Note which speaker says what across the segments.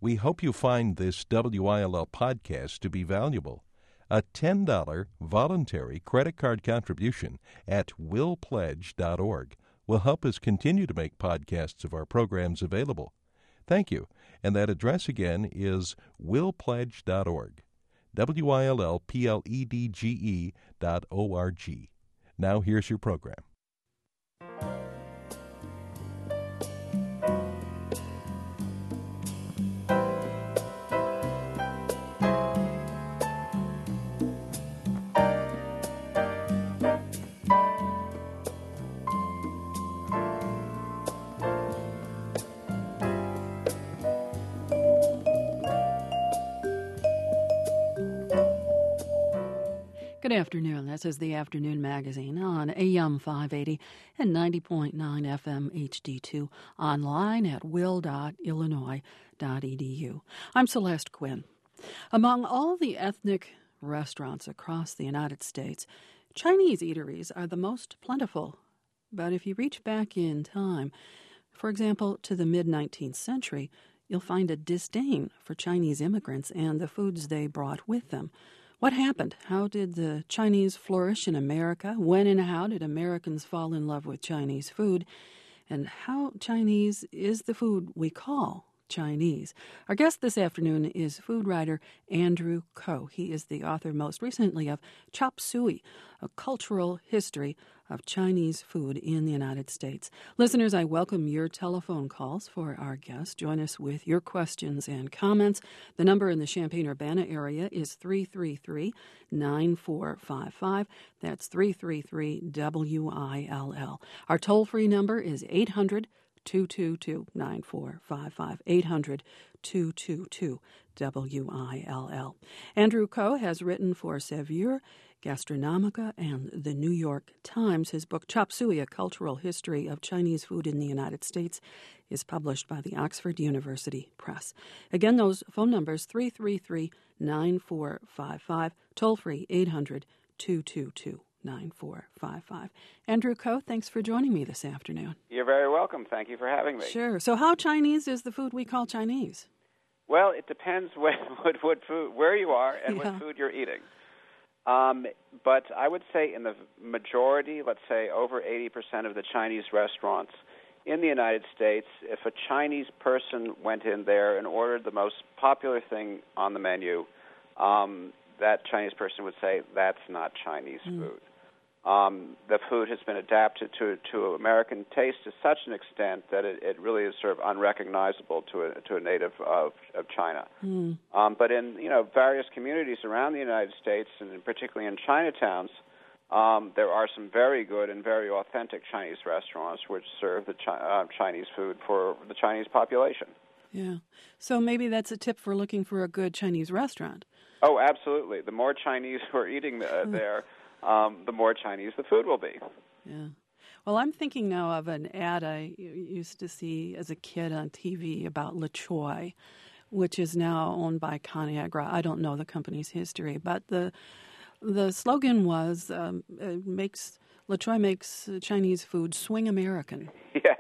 Speaker 1: We hope you find this WILL podcast to be valuable. A $10 voluntary credit card contribution at willpledge.org will help us continue to make podcasts of our programs available. Thank you. And that address again is willpledge.org. WILLPLEDGE.org. Now here's your program.
Speaker 2: Good afternoon. This is the Afternoon Magazine on AM 580 and 90.9 FM HD2, online at will.illinois.edu. I'm Celeste Quinn. Among all the ethnic restaurants across the United States, Chinese eateries are the most plentiful. But if you reach back in time, for example, to the mid-19th century, you'll find a disdain for Chinese immigrants and the foods they brought with them. What happened? How did the Chinese flourish in America? When and how did Americans fall in love with Chinese food? And how Chinese is the food we call Chinese? Our guest this afternoon is food writer Andrew Ko. He is the author most recently of Chop Suey, a cultural history of Chinese food in the United States. Listeners, I welcome your telephone calls for our guest. Join us with your questions and comments. The number in the Champaign-Urbana area is 333-9455. That's 333-WILL. Our toll-free number is 800-222-9455, 800-222-WILL. Andrew Ko has written for Saveur, Gastronomica, and the New York Times. His book, Chop Suey, A Cultural History of Chinese Food in the United States, is published by the Oxford University Press. Again, those phone numbers, 333-9455, toll-free, 800-222-9455. Andrew Ko, thanks for joining me this afternoon.
Speaker 3: You're very welcome. Thank you for having me.
Speaker 2: Sure. So how Chinese is the food we call Chinese?
Speaker 3: Well, it depends what food, where you are and what food you're eating. But I would say in the majority, let's say over 80% of the Chinese restaurants in the United States, if a Chinese person went in there and ordered the most popular thing on the menu, that Chinese person would say, that's not Chinese food. The food has been adapted to American taste to such an extent that it really is sort of unrecognizable to a native of China. But in various communities around the United States, and particularly in Chinatowns, there are some very good and very authentic Chinese restaurants which serve the Chinese food for the Chinese population.
Speaker 2: Yeah. So maybe that's a tip for looking for a good Chinese restaurant.
Speaker 3: Oh, absolutely. The more Chinese who are eating there, the more Chinese the food will be.
Speaker 2: Yeah. Well, I'm thinking now of an ad I used to see as a kid on TV about Le Choy, which is now owned by Conagra. I don't know the company's history, but the slogan was Le Choy makes Chinese food swing American.
Speaker 3: Yes.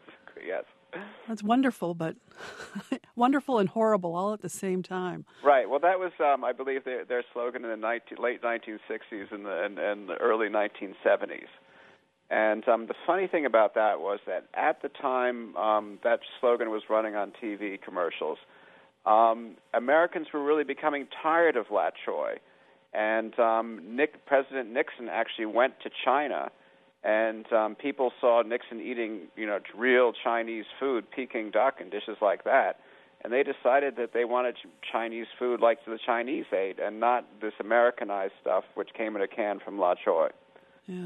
Speaker 2: That's wonderful, but wonderful and horrible all at the same time.
Speaker 3: Right. Well, that was, I believe, their slogan in the late 1960s and the early 1970s. And the funny thing about that was that at the time that slogan was running on TV commercials, Americans were really becoming tired of La Choy. And President Nixon actually went to China, and people saw Nixon eating, real Chinese food, Peking duck and dishes like that. And they decided that they wanted Chinese food like the Chinese ate and not this Americanized stuff which came in a can from La Choy.
Speaker 2: Yeah.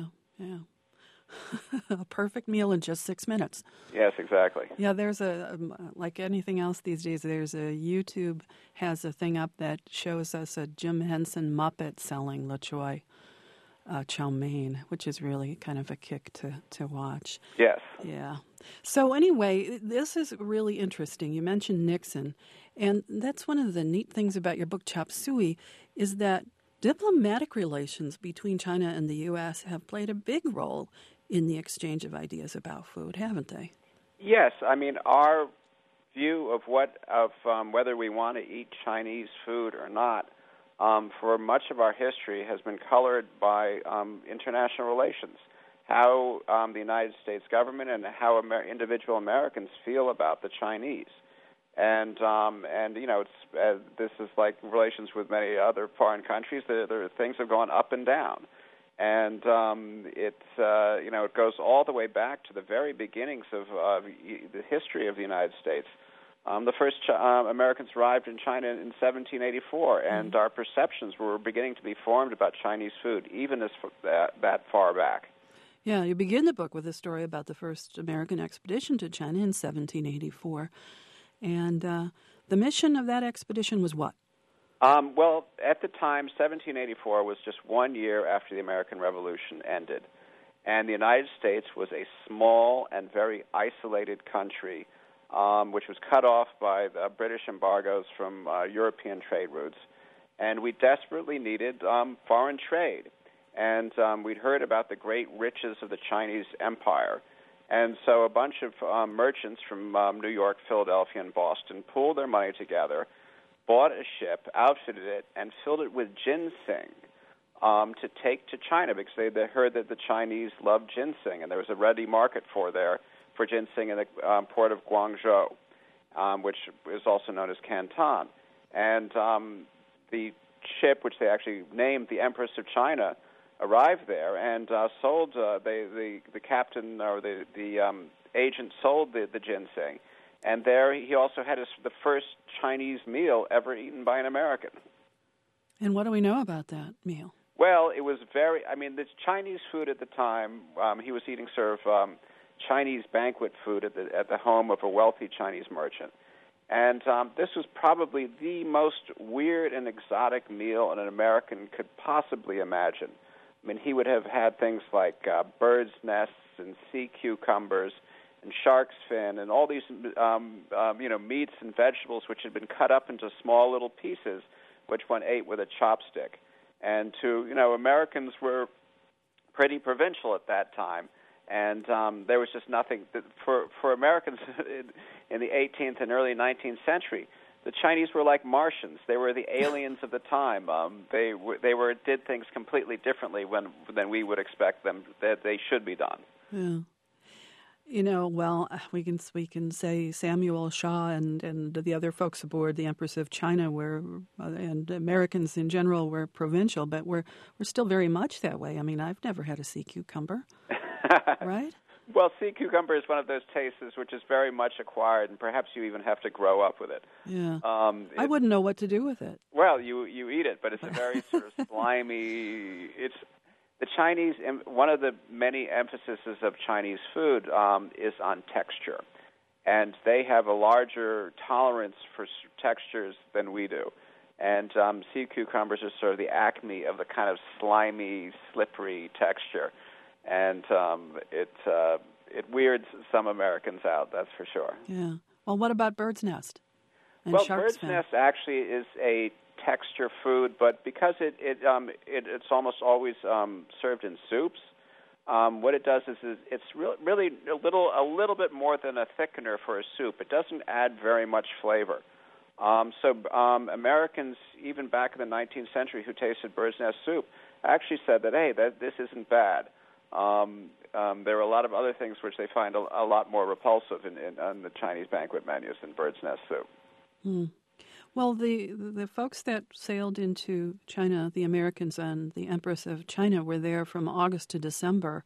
Speaker 2: A perfect meal in just 6 minutes.
Speaker 3: Yes, exactly.
Speaker 2: Yeah, there's like anything else these days, YouTube has a thing up that shows us a Jim Henson Muppet selling La Choy chow mein, which is really kind of a kick to watch.
Speaker 3: Yes.
Speaker 2: Yeah. So anyway, this is really interesting. You mentioned Nixon, and that's one of the neat things about your book, Chop Suey, is that diplomatic relations between China and the U.S. have played a big role in the exchange of ideas about food, haven't they?
Speaker 3: Yes. I mean, our view of whether we want to eat Chinese food or not, for much of our history, has been colored by international relations. How the United States government and how individual Americans feel about the Chinese, and it's this is like relations with many other foreign countries. Things have gone up and down, and it goes all the way back to the very beginnings of the history of the United States. The first Americans arrived in China in 1784, and our perceptions were beginning to be formed about Chinese food, even that far back.
Speaker 2: Yeah, you begin the book with a story about the first American expedition to China in 1784. And the mission of that expedition was what?
Speaker 3: Well, at the time, 1784 was just 1 year after the American Revolution ended. And the United States was a small and very isolated country, which was cut off by the British embargoes from European trade routes. And we desperately needed foreign trade. And we'd heard about the great riches of the Chinese Empire. And so a bunch of merchants from New York, Philadelphia, and Boston pooled their money together, bought a ship, outfitted it, and filled it with ginseng to take to China, because they heard that the Chinese loved ginseng, and there was a ready market for ginseng in the port of Guangzhou, which is also known as Canton. And the ship, which they actually named the Empress of China, arrived there and sold. The captain or the agent sold the ginseng, and there he also had the first Chinese meal ever eaten by an American.
Speaker 2: And what do we know about that meal?
Speaker 3: Well, it was the Chinese food at the time. He was eating sort of Chinese banquet food at the home of a wealthy Chinese merchant, and this was probably the most weird and exotic meal an American could possibly imagine. I mean, he would have had things like birds' nests and sea cucumbers and shark's fin and all these, meats and vegetables which had been cut up into small little pieces, which one ate with a chopstick. And Americans were pretty provincial at that time, and there was just nothing for Americans in the 18th and early 19th century. The Chinese were like Martians. They were the aliens of the time. They did things completely differently than we would expect them that they should be done.
Speaker 2: Yeah. We can say Samuel Shaw and the other folks aboard the Empress of China and Americans in general were provincial, but we're still very much that way. I mean, I've never had a sea cucumber, right?
Speaker 3: Well, sea cucumber is one of those tastes which is very much acquired, and perhaps you even have to grow up with it.
Speaker 2: Yeah, I wouldn't know what to do with it.
Speaker 3: Well, you eat it, but it's a very sort of slimy. It's the Chinese. One of the many emphases of Chinese food is on texture, and they have a larger tolerance for textures than we do. And sea cucumbers are sort of the acme of the kind of slimy, slippery texture. And it weirds some Americans out, that's for sure.
Speaker 2: Yeah. Well, what about bird's nest?
Speaker 3: Well, bird's nest actually is a texture food, but because it's almost always served in soups, what it does is it's really a little bit more than a thickener for a soup. It doesn't add very much flavor. So Americans, even back in the 19th century, who tasted bird's nest soup, actually said that, hey, this isn't bad. There are a lot of other things which they find a lot more repulsive on the Chinese banquet menus than bird's nest soup.
Speaker 2: Mm. Well, the folks that sailed into China, the Americans and the Empress of China, were there from August to December.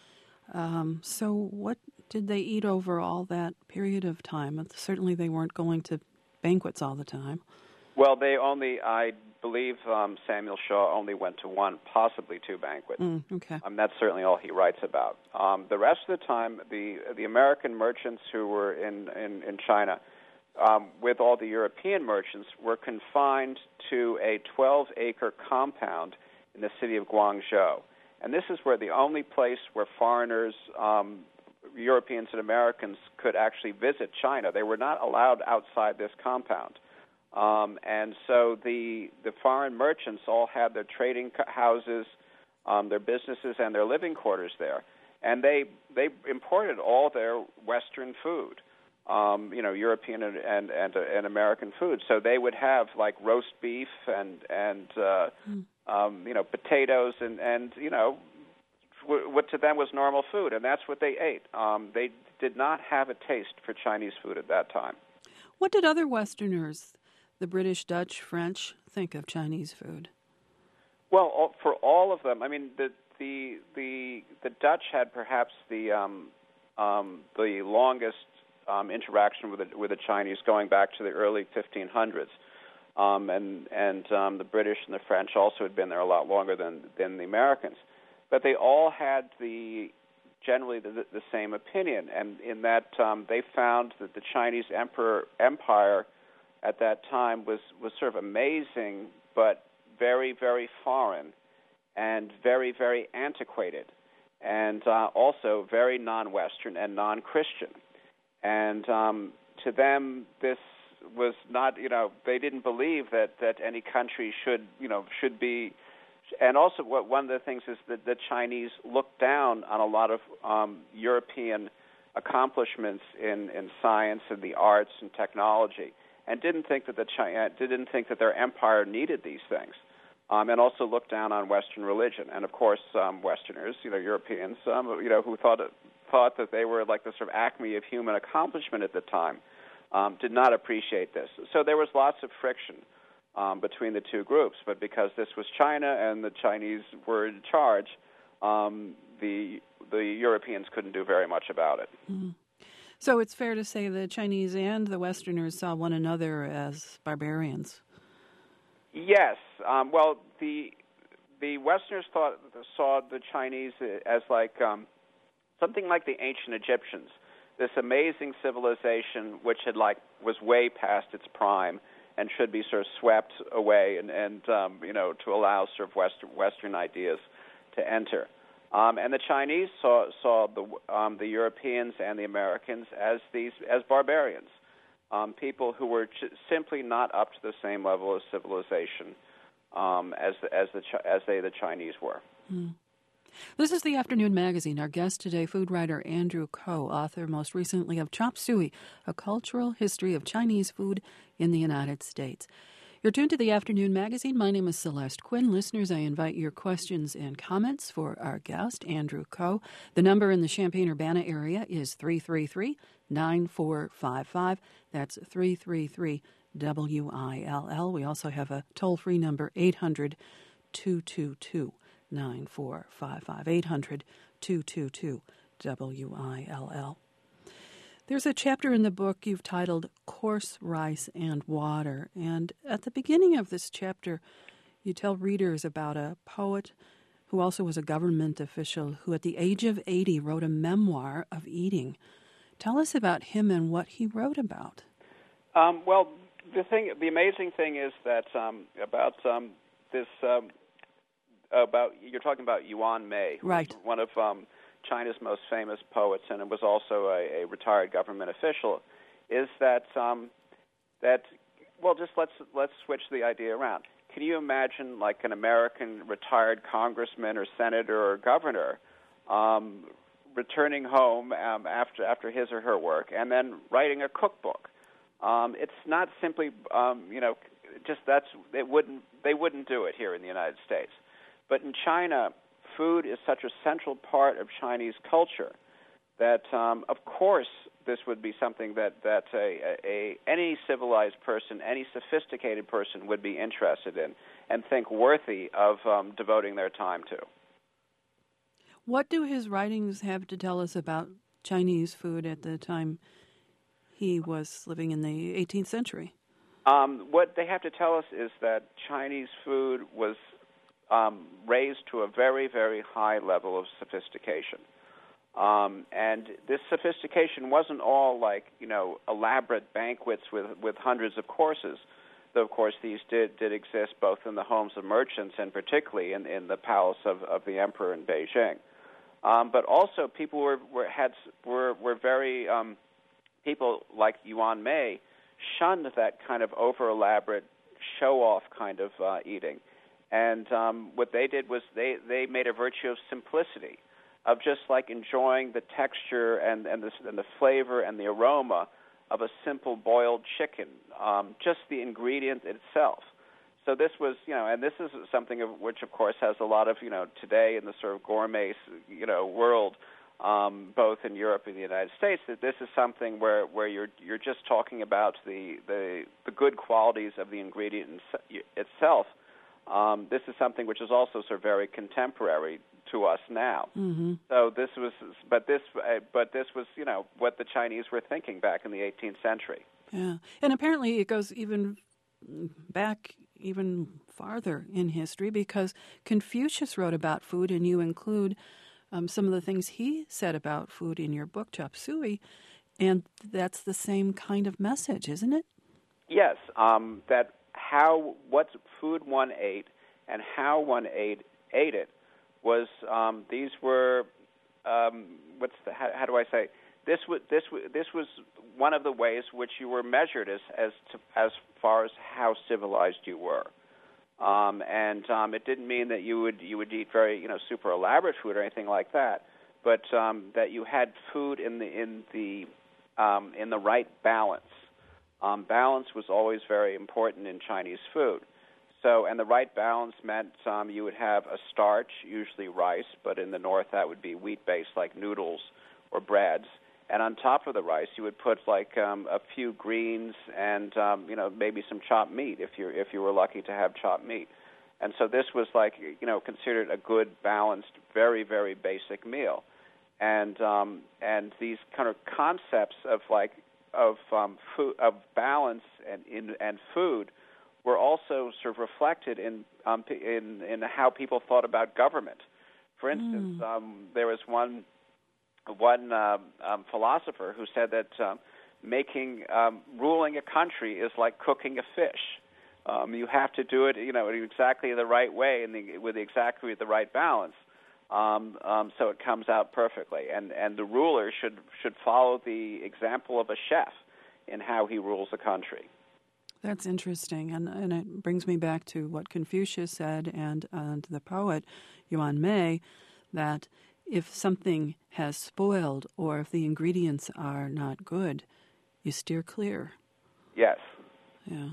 Speaker 2: So what did they eat over all that period of time? Certainly they weren't going to banquets all the time.
Speaker 3: Well, I believe Samuel Shaw only went to one, possibly two banquets.
Speaker 2: Okay.
Speaker 3: That's certainly all he writes about. The rest of the time, the American merchants who were in China, with all the European merchants, were confined to a 12-acre compound in the city of Guangzhou. And this is where the only place where foreigners, Europeans and Americans, could actually visit China. They were not allowed outside this compound. And so the foreign merchants all had their trading houses, their businesses, and their living quarters there. And they imported all their Western food. European and American food. So they would have like roast beef and potatoes and what to them was normal food, and that's what they ate. They did not have a taste for Chinese food at that time.
Speaker 2: What did other Westerners, the British, Dutch, French, think of Chinese food?
Speaker 3: Well, for all of them, I mean, the Dutch had perhaps the longest interaction with the Chinese, going back to the early 1500s, and the British and the French also had been there a lot longer than the Americans. But they all had generally the same opinion, and in that they found that the Chinese empire at that time was sort of amazing, but very, very foreign and very, very antiquated, and also very non-Western and non-Christian. And to them, this was not, they didn't believe that any country should be. And also, one of the things is that the Chinese looked down on a lot of European accomplishments in science and the arts and technology, and didn't think that their empire needed these things, and also looked down on Western religion. And of course, Westerners, Europeans, who thought that they were like the sort of acme of human accomplishment at the time, did not appreciate this. So there was lots of friction between the two groups, but because this was China and the Chinese were in charge, the Europeans couldn't do very much about it.
Speaker 2: Mm-hmm. So it's fair to say the Chinese and the Westerners saw one another as barbarians.
Speaker 3: Yes. Well, the Westerners saw the Chinese as like something like the ancient Egyptians, this amazing civilization which was way past its prime and should be sort of swept away and to allow sort of Western ideas to enter. And the Chinese saw the Europeans and the Americans as barbarians, people who were simply not up to the same level of civilization as the Chinese were.
Speaker 2: Mm. This is the Afternoon Magazine. Our guest today, food writer Andrew Ko, author most recently of Chop Suey, A Cultural History of Chinese Food in the United States. You're tuned to the Afternoon Magazine. My name is Celeste Quinn. Listeners, I invite your questions and comments for our guest, Andrew Ko. The number in the Champaign-Urbana area is 333-9455. That's 333-WILL. We also have a toll-free number, 800-222. 9455 800-222-WILL. There's a chapter in the book you've titled Coarse Rice and Water, and at the beginning of this chapter you tell readers about a poet who also was a government official who at the age of 80 wrote a memoir of eating. Tell us about him and what he wrote about.
Speaker 3: Well, the amazing thing is that you're talking about Yuan Mei, who
Speaker 2: right.
Speaker 3: was one of China's most famous poets, and it was also a retired government official. Is that just let's switch the idea around. Can you imagine like an American retired congressman or senator or governor returning home after his or her work and then writing a cookbook? It's not simply they wouldn't do it here in the United States. But in China, food is such a central part of Chinese culture that, of course, this would be something that any civilized person, any sophisticated person would be interested in and think worthy of devoting their time to.
Speaker 2: What do his writings have to tell us about Chinese food at the time he was living in the 18th century?
Speaker 3: What they have to tell us is that Chinese food was raised to a very, very high level of sophistication. And this sophistication wasn't all like, elaborate banquets with hundreds of courses. Though, of course, these did exist both in the homes of merchants and particularly in the palace of the emperor in Beijing. But also people were very, people like Yuan Mei shunned that kind of over-elaborate show-off kind of eating. And what they did was they made a virtue of simplicity, of just like enjoying the texture and the flavor and the aroma of a simple boiled chicken, just the ingredient itself. So this was, and this is something of which, of course, has a lot of, today in the sort of gourmet, world, both in Europe and the United States, that this is something where you're just talking about the good qualities of the ingredient itself. This is something which is also sort of very contemporary to us now.
Speaker 2: Mm-hmm.
Speaker 3: So this was, but this was, what the Chinese were thinking back in the 18th century.
Speaker 2: Yeah, and apparently it goes even farther in history, because Confucius wrote about food, and you include some of the things he said about food in your book, Chop Suey, and that's the same kind of message, isn't it?
Speaker 3: Yes, what food one ate and how one ate it was these were how do I say, this was one of the ways which you were measured as far as how civilized you were. And it didn't mean that you would eat very super elaborate food or anything like that, but that you had food in the right balance. Balance was always very important in Chinese food. So, and the right balance meant you would have a starch, usually rice, but in the north that would be wheat-based, like noodles or breads. And on top of the rice, you would put like a few greens and maybe some chopped meat if you were lucky to have chopped meat. And so this was like considered a good, balanced, very, very basic meal. And these kind of concepts of food, of balance and food were also sort of reflected in how people thought about government. For instance, there was one philosopher who said that ruling a country is like cooking a fish. You have to do it, in exactly the right way and with exactly the right balance, so it comes out perfectly. And the ruler should follow the example of a chef in how he rules a country.
Speaker 2: That's interesting, and it brings me back to what Confucius said and the poet Yuan Mei, that if something has spoiled or if the ingredients are not good, you steer clear.
Speaker 3: Yes.
Speaker 2: Yeah.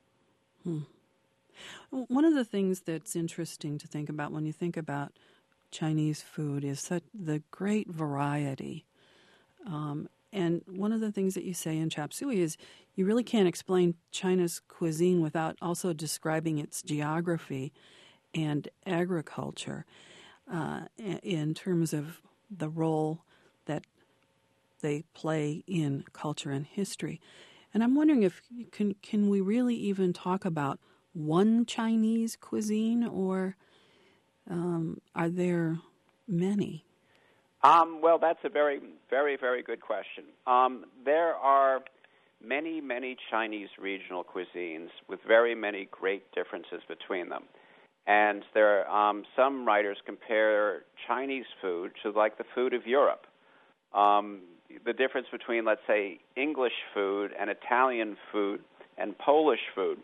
Speaker 2: One of the things that's interesting to think about when you think about Chinese food is the great variety. And one of the things that you say in Chop Suey is you really can't explain China's cuisine without also describing its geography and agriculture in terms of the role that they play in culture and history. And I'm wondering if can we really even talk about one Chinese cuisine, or are there many?
Speaker 3: Well, that's a very, very, very good question. There are many, many Chinese regional cuisines with very many great differences between them. And there are some writers compare Chinese food to like the food of Europe. The difference between, let's say, English food and Italian food and Polish food,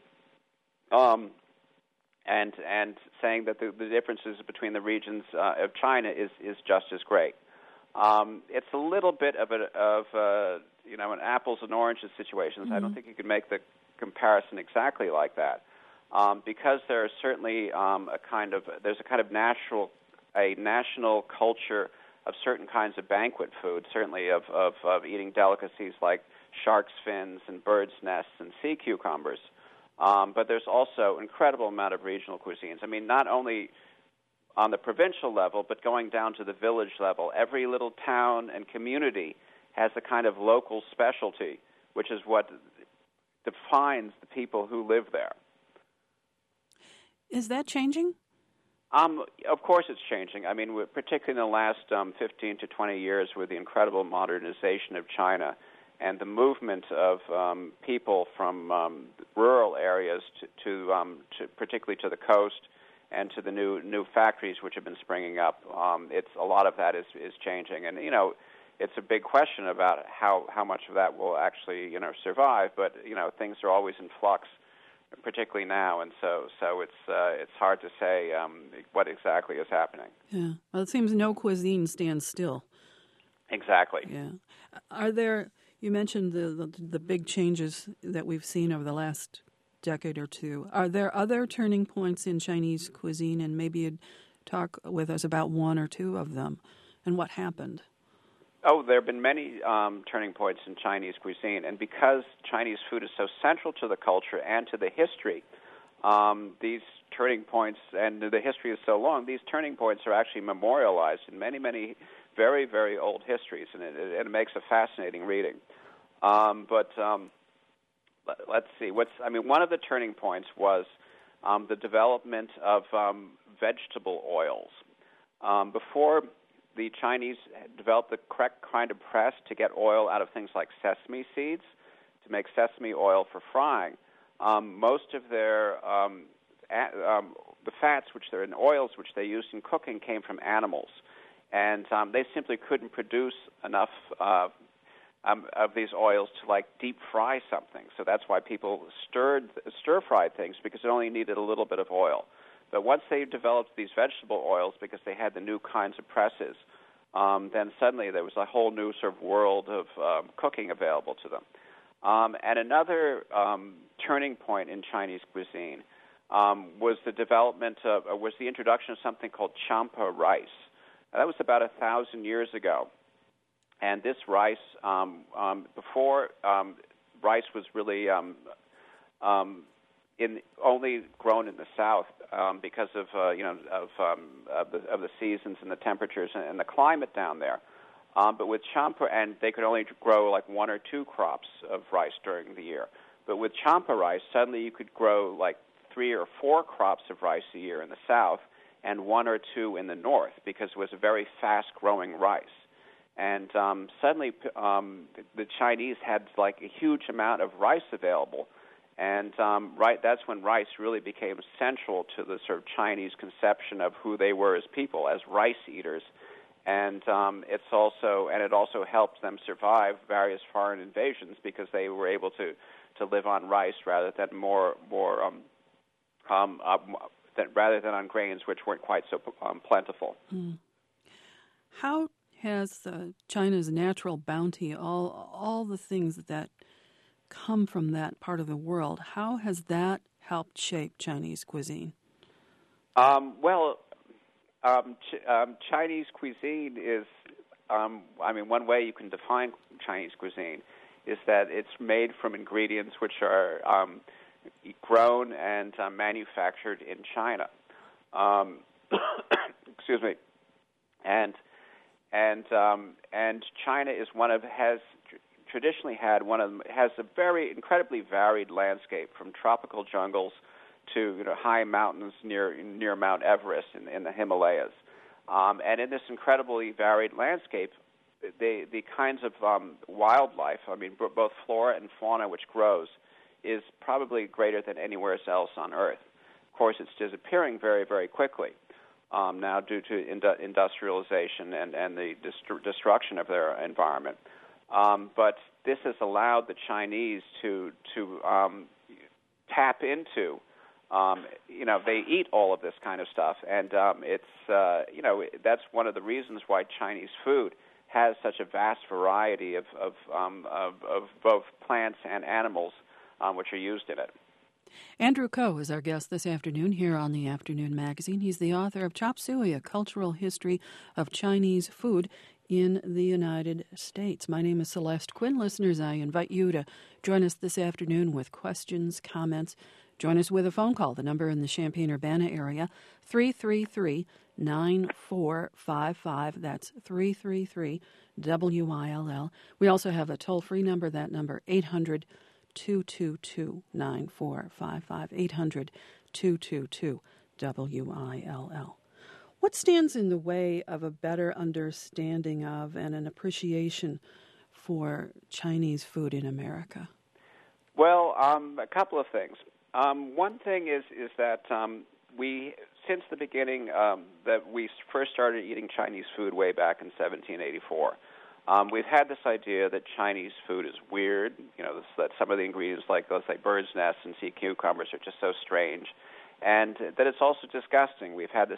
Speaker 3: and saying that the differences between the regions of China is just as great. It's a little bit of an apples and oranges situation. Mm-hmm. I don't think you could make the comparison exactly like that, because there is certainly there's a kind of national culture of certain kinds of banquet food, certainly of eating delicacies like shark's fins and birds' nests and sea cucumbers. But there's also an incredible amount of regional cuisines. I mean, not only on the provincial level, but going down to the village level. Every little town and community has a kind of local specialty, which is what defines the people who live there.
Speaker 2: Is that changing?
Speaker 3: Of course it's changing. I mean, particularly in the last 15 to 20 years with the incredible modernization of China and the movement of people from rural areas to particularly to the coast and to the new factories which have been springing up. A lot of that is changing, and it's a big question about how much of that will actually survive. But things are always in flux, particularly now, and so it's hard to say what exactly is happening.
Speaker 2: Yeah, well, it seems no cuisine stands still.
Speaker 3: Exactly.
Speaker 2: Yeah, are there? You mentioned the big changes that we've seen over the last decade or two. Are there other turning points in Chinese cuisine, and maybe you'd talk with us about one or two of them and what happened?
Speaker 3: Oh, there have been many turning points in Chinese cuisine, and because Chinese food is so central to the culture and to the history, these turning points, and the history is so long, these turning points are actually memorialized in many, many very, very old histories, and it makes a fascinating reading. Let's see. One of the turning points was the development of vegetable oils. Before the Chinese developed the correct kind of press to get oil out of things like sesame seeds, to make sesame oil for frying, most of their the fats, which they're in oils, which they used in cooking, came from animals, and they simply couldn't produce enough of these oils to deep fry something. So that's why people stir-fried things, because it only needed a little bit of oil. But once they developed these vegetable oils, because they had the new kinds of presses, then suddenly there was a whole new sort of world of cooking available to them. And another turning point in Chinese cuisine was the introduction of something called champa rice. Now, that was about 1,000 years ago. And this rice, before rice was really only grown in the South because of the seasons and the temperatures and the climate down there. But with champa, and they could only grow 1 or 2 crops of rice during the year. But with champa rice, suddenly you could grow 3 or 4 crops of rice a year in the South and 1 or 2 in the North, because it was a very fast-growing rice. And suddenly the Chinese had a huge amount of rice available. And that's when rice really became central to the sort of Chinese conception of who they were as people, as rice eaters. And it also helped them survive various foreign invasions, because they were able to live on rice rather than rather than on grains, which weren't quite so plentiful.
Speaker 2: Mm. How has China's natural bounty, all the things that come from that part of the world, how has that helped shape Chinese cuisine?
Speaker 3: Chinese cuisine is, one way you can define Chinese cuisine is that it's made from ingredients which are grown and manufactured in China. Excuse me. And China is has a very incredibly varied landscape, from tropical jungles to high mountains near Mount Everest in the Himalayas. And in this incredibly varied landscape, the kinds of wildlife, both flora and fauna which grows, is probably greater than anywhere else on Earth. Of course, it's disappearing very, very quickly now due to industrialization and the destruction of their environment. But this has allowed the Chinese to tap into. They eat all of this kind of stuff, and that's one of the reasons why Chinese food has such a vast variety of both plants and animals which are used in it.
Speaker 2: Andrew Ko is our guest this afternoon here on the Afternoon Magazine. He's the author of Chop Suey, A Cultural History of Chinese Food in the United States. My name is Celeste Quinn. Listeners, I invite you to join us this afternoon with questions, comments. Join us with a phone call. The number in the Champaign-Urbana area, 333-9455. That's 333-WILL. We also have a toll-free number. That number, 800-222-9455, 800-222-WILL. What stands in the way of a better understanding of and an appreciation for Chinese food in America?
Speaker 3: Well, a couple of things. One thing is that we, since the beginning that we first started eating Chinese food way back in 1784, we've had this idea that Chinese food is weird. That some of the ingredients, like bird's nests and sea cucumbers, are just so strange, and that it's also disgusting. We've had this.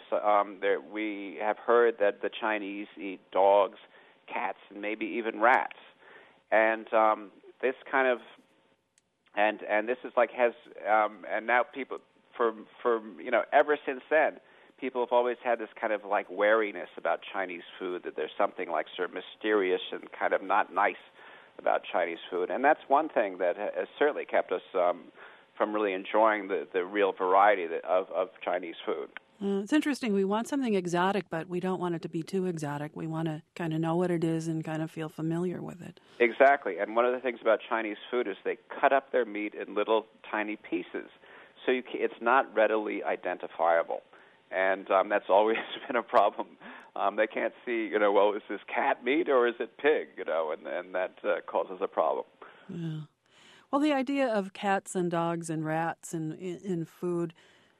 Speaker 3: We have heard that the Chinese eat dogs, cats, and maybe even rats. and this kind of and this is like has and now people for ever since then, people have always had this kind of like wariness about Chinese food, that there's something like sort of mysterious and kind of not nice about Chinese food. And that's one thing that has certainly kept us from really enjoying the real variety of Chinese food.
Speaker 2: It's interesting. We want something exotic, but we don't want it to be too exotic. We want to kind of know what it is and kind of feel familiar with it.
Speaker 3: Exactly. And one of the things about Chinese food is they cut up their meat in little tiny pieces, so it's not readily identifiable. And that's always been a problem. They can't see, well, is this cat meat or is it pig, and that causes a problem.
Speaker 2: Yeah. Well, the idea of cats and dogs and rats in food,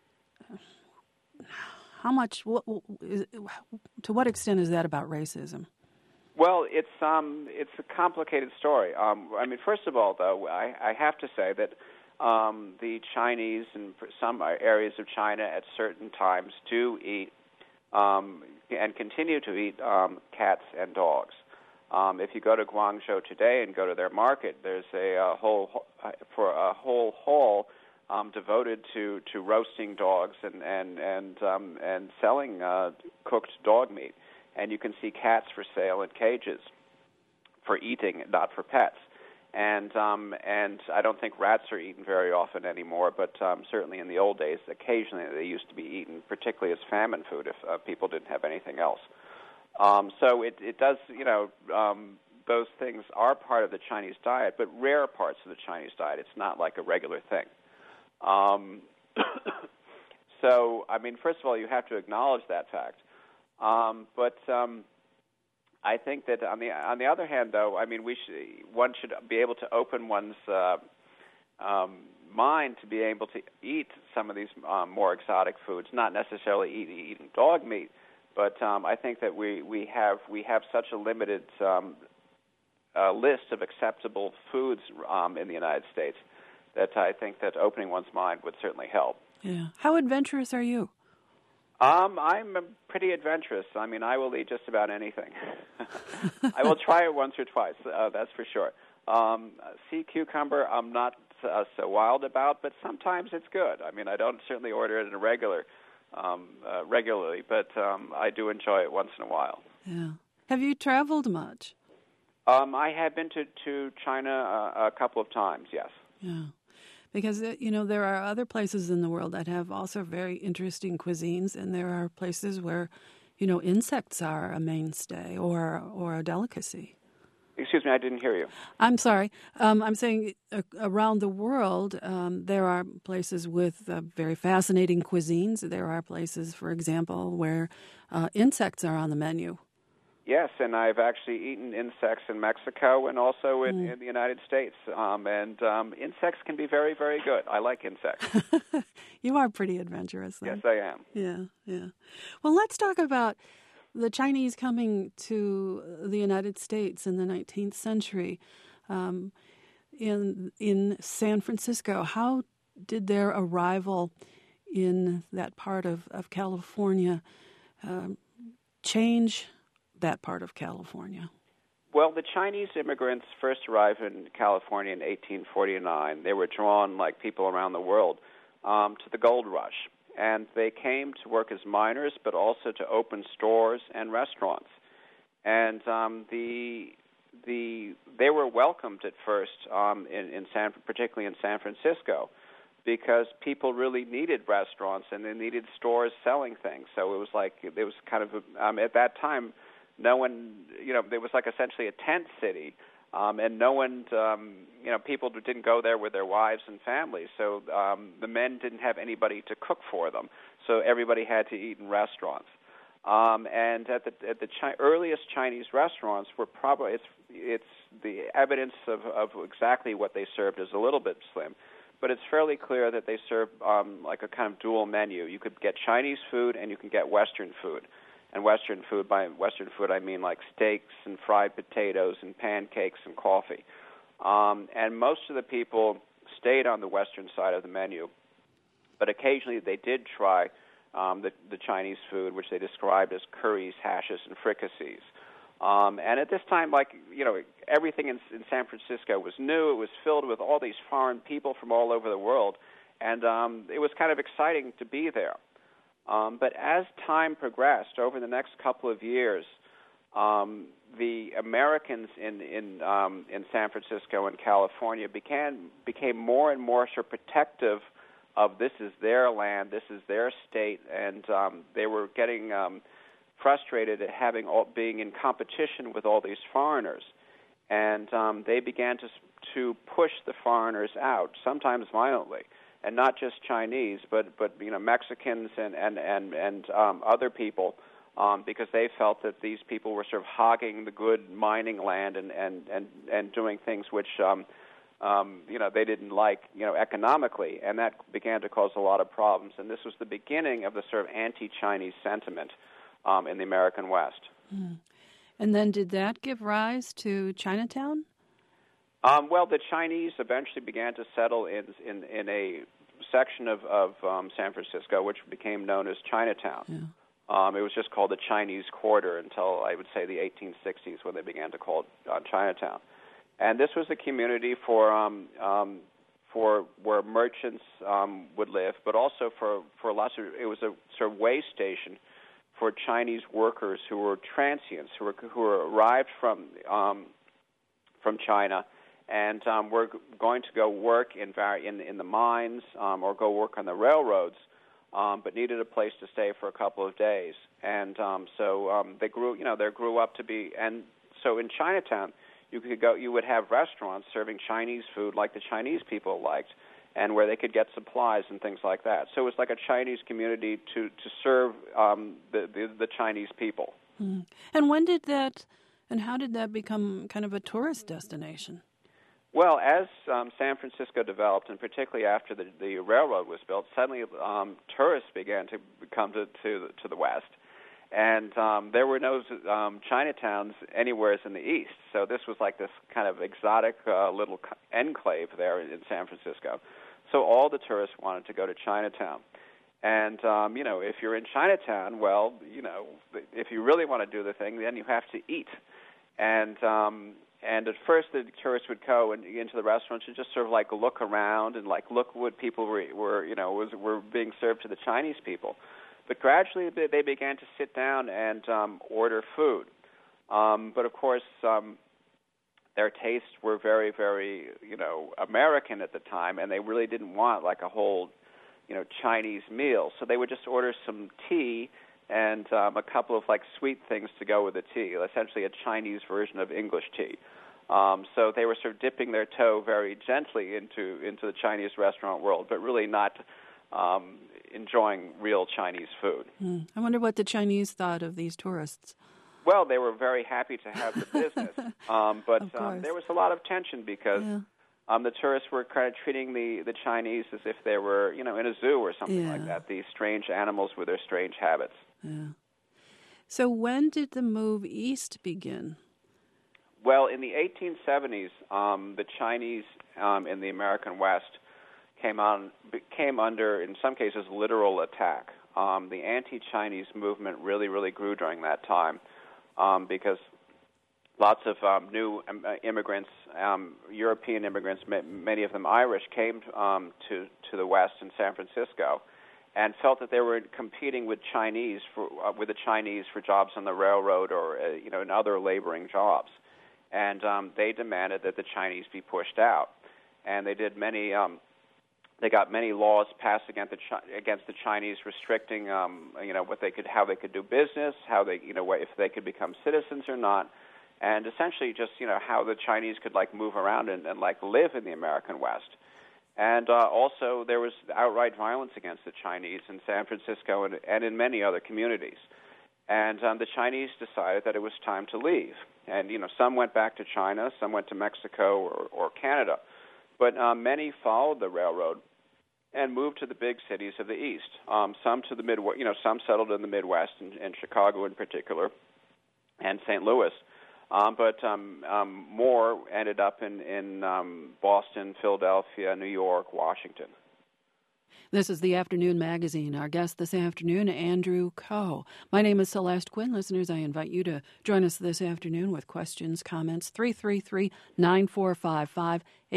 Speaker 2: how much, to what extent is that about racism?
Speaker 3: Well, it's a complicated story. First of all, though, I have to say that the Chinese in some areas of China at certain times do eat and continue to eat cats and dogs. If you go to Guangzhou today and go to their market, there's a whole hall devoted to roasting dogs and selling cooked dog meat, and you can see cats for sale in cages for eating, not for pets. And I don't think rats are eaten very often anymore, but certainly in the old days, occasionally they used to be eaten, particularly as famine food if people didn't have anything else. So it does, those things are part of the Chinese diet, but rare parts of the Chinese diet. It's not like a regular thing. So, first of all, you have to acknowledge that fact. But I think that on the other hand, though, one should be able to open one's mind to be able to eat some of these more exotic foods, not necessarily eating dog meat, but I think that we have such a limited list of acceptable foods in the United States that I think that opening one's mind would certainly help.
Speaker 2: Yeah. How adventurous are you?
Speaker 3: I'm pretty adventurous. I will eat just about anything. I will try it once or twice, that's for sure. Sea cucumber, I'm not so wild about, but sometimes it's good. I don't certainly order it regularly, but I do enjoy it once in a while.
Speaker 2: Yeah. Have you traveled much?
Speaker 3: I have been to China a couple of times, yes.
Speaker 2: Yeah. Because, there are other places in the world that have also very interesting cuisines, and there are places where, insects are a mainstay or a delicacy.
Speaker 3: Excuse me, I didn't hear you.
Speaker 2: I'm sorry. I'm saying around the world, there are places with very fascinating cuisines. There are places, for example, where insects are on the menu.
Speaker 3: Yes, and I've actually eaten insects in Mexico and also in the United States. And insects can be very, very good. I like insects.
Speaker 2: You are pretty adventurous, then.
Speaker 3: Yes, I am.
Speaker 2: Yeah. Well, let's talk about the Chinese coming to the United States in the 19th century in San Francisco. How did their arrival in that part of California change that part of California?
Speaker 3: Well, the Chinese immigrants first arrived in California in 1849. They were drawn, like people around the world, to the gold rush. And they came to work as miners, but also to open stores and restaurants. And they were welcomed at first, particularly in San Francisco, because people really needed restaurants and they needed stores selling things. So it was kind of at that time, no one, there was like essentially a tent city, and no one, people didn't go there with their wives and families, so the men didn't have anybody to cook for them, so everybody had to eat in restaurants. And at the earliest Chinese restaurants were probably, it's the evidence of exactly what they served is a little bit slim, but it's fairly clear that they served like a kind of dual menu. You could get Chinese food and you can get Western food. And Western food, by Western food I mean like steaks and fried potatoes and pancakes and coffee. And most of the people stayed on the Western side of the menu, but occasionally they did try the Chinese food, which they described as curries, hashes, and fricassees. And at this time, everything in San Francisco was new. It was filled with all these foreign people from all over the world, and it was kind of exciting to be there. But as time progressed, over the next couple of years, the Americans in San Francisco and California became more and more sort of protective of this is their land, this is their state, and they were getting frustrated at being in competition with all these foreigners, and they began to push the foreigners out, sometimes violently, and not just Chinese, but Mexicans and other people, because they felt that these people were sort of hogging the good mining land and doing things which they didn't like economically, and that began to cause a lot of problems. And this was the beginning of the sort of anti-Chinese sentiment in the American West.
Speaker 2: Mm. And then did that give rise to Chinatown?
Speaker 3: Well, the Chinese eventually began to settle in a section of San Francisco, which became known as Chinatown.
Speaker 2: Yeah.
Speaker 3: It was just called the Chinese Quarter until, I would say, the 1860s when they began to call it Chinatown. And this was a community for where merchants would live, but also for lots of, it was a sort of way station for Chinese workers who were transients, who were arrived from China, and were going to go work in the mines or go work on the railroads, but needed a place to stay for a couple of days. And so they grew up to be, and so in Chinatown, you would have restaurants serving Chinese food like the Chinese people liked, and where they could get supplies and things like that. So it was like a Chinese community to serve the Chinese people.
Speaker 2: Mm. And when did that, and how did that become kind of a tourist destination?
Speaker 3: Well, as San Francisco developed, and particularly after the railroad was built, suddenly tourists began to come to the west, and there were no Chinatowns anywhere in the east. So this was like this kind of exotic little enclave there in San Francisco. So all the tourists wanted to go to Chinatown. And, if you're in Chinatown, well, if you really want to do the thing, then you have to eat. And at first the tourists would go into the restaurants and just sort of like look around and like look what people were being served to the Chinese people. But gradually they began to sit down and order food. But of course, their tastes were very, very, American at the time, and they really didn't want like a whole, Chinese meal. So they would just order some tea and a couple of like sweet things to go with the tea, essentially a Chinese version of English tea. So they were sort of dipping their toe very gently into the Chinese restaurant world, but really not enjoying real Chinese food.
Speaker 2: I wonder what the Chinese thought of these tourists.
Speaker 3: Well, they were very happy to have the business, but there was a lot of tension because the tourists were kind of treating the Chinese as if they were, in a zoo or something like that, these strange animals with their strange habits.
Speaker 2: Yeah. So when did the move east begin?
Speaker 3: Well, in the 1870s, the Chinese in the American West came under, in some cases, literal attack. The anti-Chinese movement really, really grew during that time because lots of new immigrants, European immigrants, many of them Irish, came to the West in San Francisco and felt that they were competing with the Chinese for jobs on the railroad or in other laboring jobs. And they demanded that the Chinese be pushed out. And they did many. They got many laws passed against the Chinese, restricting, how they could do business, how they, if they could become citizens or not, and essentially just, how the Chinese could like move around and live in the American West. And also there was outright violence against the Chinese in San Francisco and in many other communities. And the Chinese decided that it was time to leave. And, some went back to China, some went to Mexico or Canada. But many followed the railroad and moved to the big cities of the East. Some to the Midwest, some settled in the Midwest, in Chicago in particular, and St. Louis. But more ended up in Boston, Philadelphia, New York, Washington.
Speaker 2: This is the Afternoon Magazine. Our guest this afternoon, Andrew Ko. My name is Celeste Quinn. Listeners, I invite you to join us this afternoon with questions, comments, 333-9455,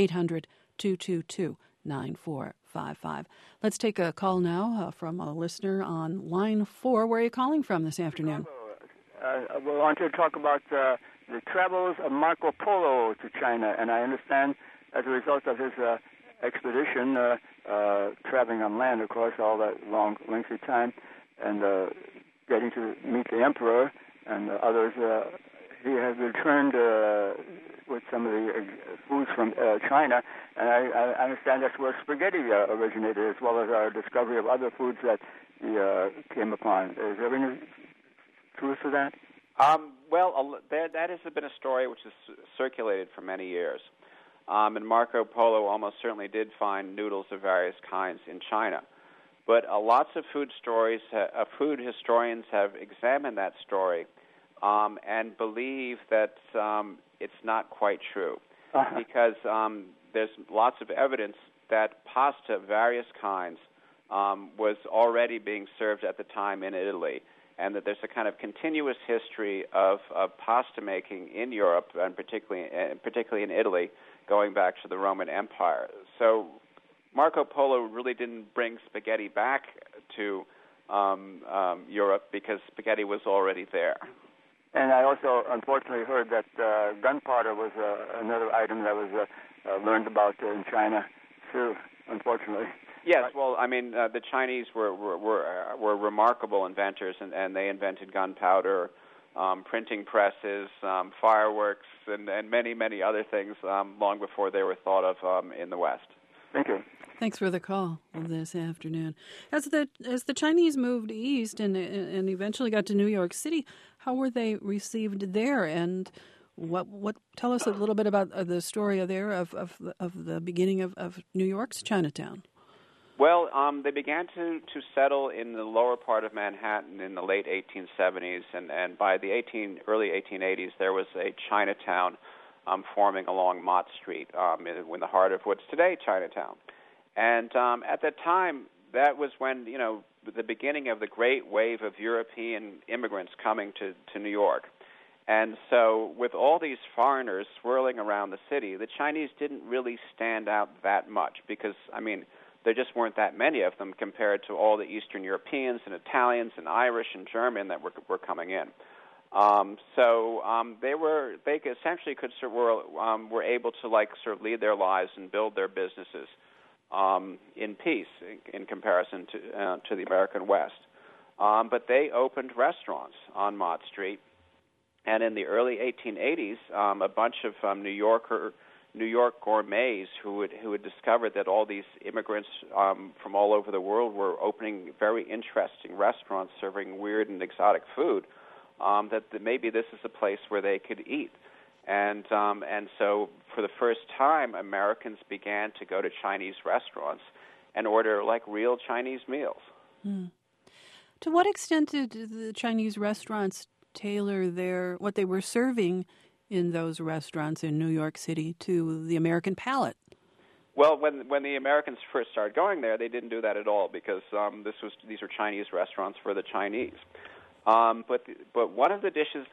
Speaker 2: 800-222-9455. Let's take a call now from a listener on line 4. Where are you calling from this afternoon?
Speaker 4: We want to talk about the travels of Marco Polo to China, and I understand as a result of his expedition, traveling on land, of course, all that long, lengthy time, and getting to meet the emperor and others, he has returned with some of the foods from China, and I understand that's where spaghetti originated, as well as our discovery of other foods that he came upon. Is there any truth to that?
Speaker 3: Well, that has been a story which has circulated for many years. And Marco Polo almost certainly did find noodles of various kinds in China. But lots of food historians have examined that story and believe that it's not quite true. Because there's lots of evidence that pasta of various kinds was already being served at the time in Italy, and that there's a kind of continuous history of pasta making in Europe, and particularly in Italy, going back to the Roman Empire. So Marco Polo really didn't bring spaghetti back to Europe because spaghetti was already there.
Speaker 4: And I also, unfortunately, heard that gunpowder was another item that was learned about in China, too, unfortunately.
Speaker 3: Yes, well, I mean, the Chinese were remarkable inventors, and they invented gunpowder, printing presses, fireworks, and many, many other things long before they were thought of in the West.
Speaker 4: Thank you.
Speaker 2: Thanks for the call this afternoon. As the Chinese moved east and eventually got to New York City, how were they received there? And what tell us a little bit about the story there of the beginning of New York's Chinatown?
Speaker 3: Well, they began to settle in the lower part of Manhattan in the late 1870s, and by the early 1880s, there was a Chinatown forming along Mott Street in the heart of what's today Chinatown. And at that time, that was when, the beginning of the great wave of European immigrants coming to New York. And so with all these foreigners swirling around the city, the Chinese didn't really stand out that much because, there just weren't that many of them compared to all the Eastern Europeans and Italians and Irish and German that were coming in. They essentially were able to sort of lead their lives and build their businesses in peace in comparison to the American West. But they opened restaurants on Mott Street, and in the early 1880s, a bunch of New York gourmets who had discovered that all these immigrants from all over the world were opening very interesting restaurants serving weird and exotic food, that maybe this is a place where they could eat. And so for the first time, Americans began to go to Chinese restaurants and order real Chinese meals.
Speaker 2: Hmm. To what extent did the Chinese restaurants tailor what they were serving in those restaurants in New York City to the American palate?
Speaker 3: Well, when the Americans first started going there, they didn't do that at all because these were Chinese restaurants for the Chinese. But one of the dishes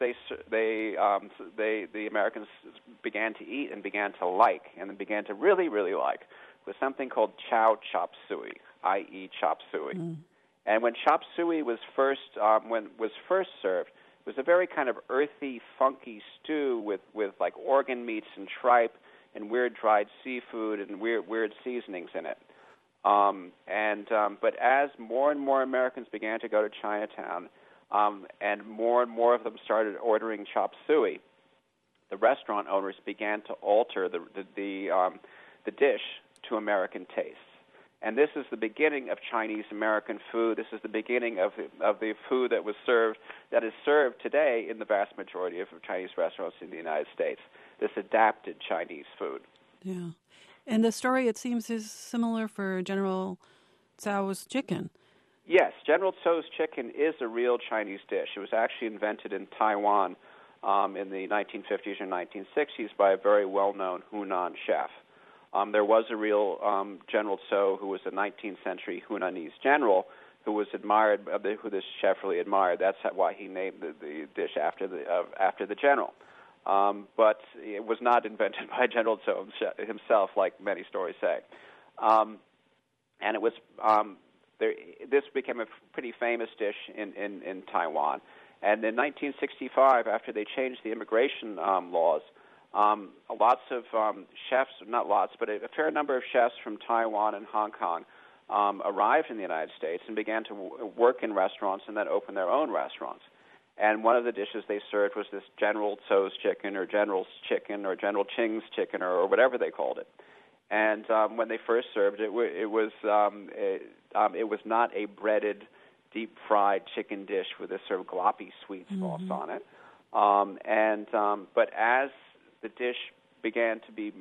Speaker 3: the Americans began to eat and began to like and began to really, really like was something called chow chop suey, i.e. chop suey. Mm. And when chop suey was first served, it was a very kind of earthy, funky stew with organ meats and tripe and weird dried seafood and weird seasonings in it. But as more and more Americans began to go to Chinatown, and more of them started ordering chop suey, the restaurant owners began to alter the dish to American tastes. And this is the beginning of Chinese-American food. This is the beginning of the food that is served today in the vast majority of Chinese restaurants in the United States, this adapted Chinese food.
Speaker 2: Yeah. And the story, it seems, is similar for General Tso's chicken.
Speaker 3: Yes, General Tso's chicken is a real Chinese dish. It was actually invented in Taiwan in the 1950s or 1960s by a very well-known Hunan chef. There was a real General Tso who was a 19th century Hunanese general who was admired, who this chef really admired. That's why he named the dish after the general. But it was not invented by General Tso himself, like many stories say. And it was this became a pretty famous dish in Taiwan. And in 1965, after they changed the immigration laws, lots of chefs, not lots, but a fair number of chefs from Taiwan and Hong Kong arrived in the United States and began to work in restaurants and then open their own restaurants. And one of the dishes they served was this General Tso's chicken or General's chicken or General Ching's chicken or whatever they called it. And when they first served it, it was not a breaded, deep-fried chicken dish with this sort of gloppy sweet sauce on it. But as the dish began to be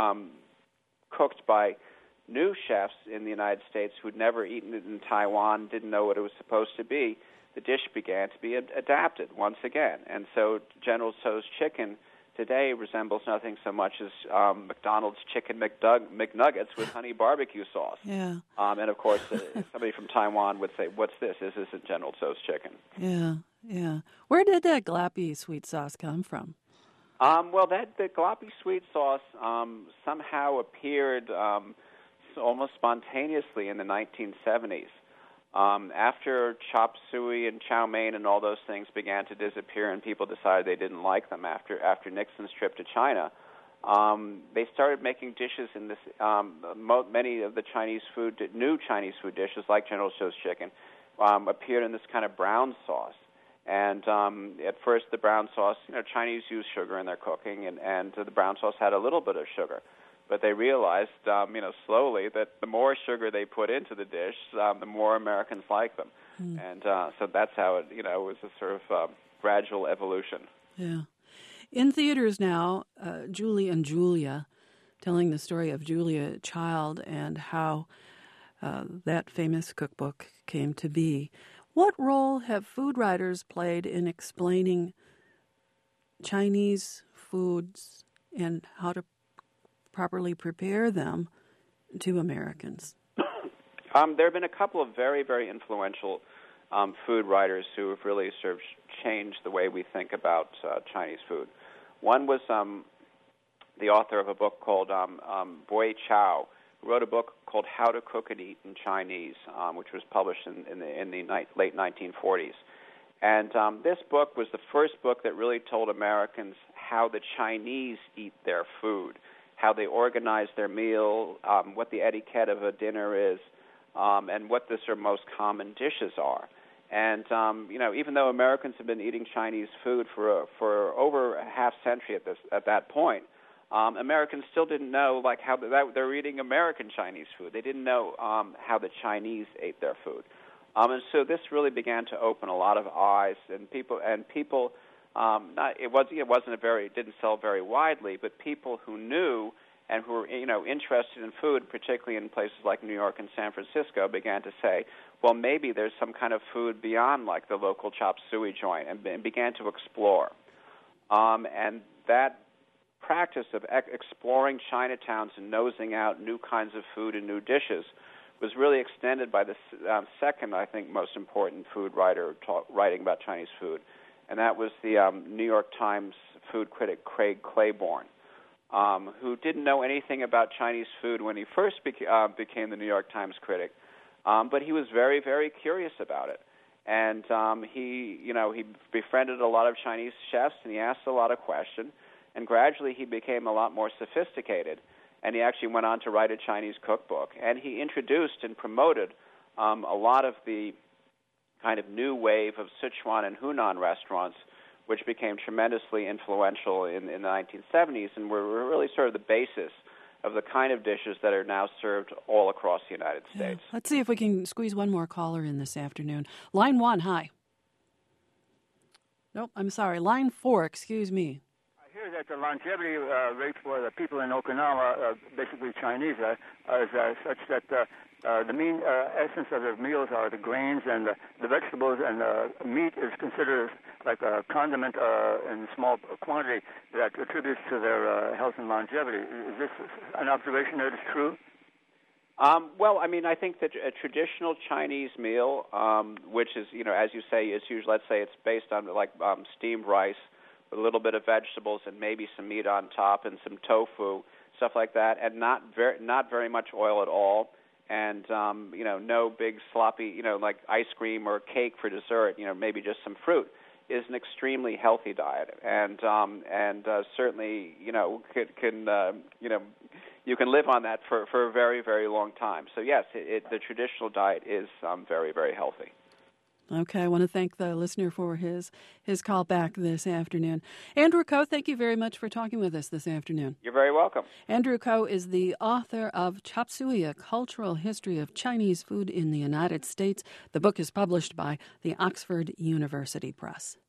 Speaker 3: cooked by new chefs in the United States who'd never eaten it in Taiwan, didn't know what it was supposed to be, the dish began to be adapted once again. And so General Tso's chicken today resembles nothing so much as McDonald's chicken McNuggets with honey barbecue sauce.
Speaker 2: Yeah.
Speaker 3: And of course, somebody from Taiwan would say, "What's this? This isn't General Tso's chicken."
Speaker 2: Yeah, yeah. Where did that gloppy sweet sauce come from?
Speaker 3: Well, the gloppy sweet sauce somehow appeared almost spontaneously in the 1970s. After chop suey and chow mein and all those things began to disappear and people decided they didn't like them after Nixon's trip to China, they started making dishes in this. Many of the new Chinese food dishes, like General Tso's chicken, appeared in this kind of brown sauce. And at first, the brown sauce, Chinese use sugar in their cooking, and the brown sauce had a little bit of sugar. But they realized, slowly that the more sugar they put into the dish, the more Americans like them. And so that's how it, was a sort of gradual evolution.
Speaker 2: Yeah. In theaters now, Julie and Julia, telling the story of Julia Child and how that famous cookbook came to be. What role have food writers played in explaining Chinese foods and how to properly prepare them to Americans?
Speaker 3: There have been a couple of very, very influential food writers who have really sort of changed the way we think about Chinese food. One was the author of a book called Boy Chow, who wrote a book called How to Cook and Eat in Chinese, which was published in the late 1940s. And this book was the first book that really told Americans how the Chinese eat their food, how they organize their meal, what the etiquette of a dinner is, and what the sort of most common dishes are. And even though Americans have been eating Chinese food for over a half century at that point, Americans still didn't know how they're eating American Chinese food. They didn't know how the Chinese ate their food, and so this really began to open a lot of eyes. And people. It didn't sell very widely, but people who knew and who were interested in food, particularly in places like New York and San Francisco, began to say, well, maybe there's some kind of food beyond like the local chop suey joint, and began to explore. And that practice of exploring Chinatowns and nosing out new kinds of food and new dishes was really extended by the second, I think, most important food writer writing about Chinese food, and that was the New York Times food critic Craig Claiborne, who didn't know anything about Chinese food when he first became the New York Times critic, but he was very, very curious about it. And he befriended a lot of Chinese chefs, and he asked a lot of questions, and gradually he became a lot more sophisticated, and he actually went on to write a Chinese cookbook, and he introduced and promoted a lot of the kind of new wave of Sichuan and Hunan restaurants, which became tremendously influential in the 1970s and were really sort of the basis of the kind of dishes that are now served all across the United States.
Speaker 2: Yeah. Let's see if we can squeeze one more caller in this afternoon. Line 1, hi. Nope, I'm sorry. Line 4, excuse me.
Speaker 4: I hear that the longevity rate for the people in Okinawa, basically Chinese, is such that the main essence of their meals are the grains and the vegetables, and meat is considered like a condiment in small quantity that contributes to their health and longevity. Is this an observation that is true?
Speaker 3: Well, I mean, I think that a traditional Chinese meal, which is, as you say, is usually, let's say it's based on like steamed rice with a little bit of vegetables and maybe some meat on top and some tofu, stuff like that, and not very much oil at all, and no big sloppy, like ice cream or cake for dessert, maybe just some fruit, is an extremely healthy diet, and certainly, you can live on that for a very, very long time. So yes, the traditional diet is very, very healthy.
Speaker 2: Okay, I want to thank the listener for his call back this afternoon. Andrew Ko, thank you very much for talking with us this afternoon.
Speaker 3: You're very welcome.
Speaker 2: Andrew Ko is the author of Chop Suey, A Cultural History of Chinese Food in the United States. The book is published by the Oxford University Press.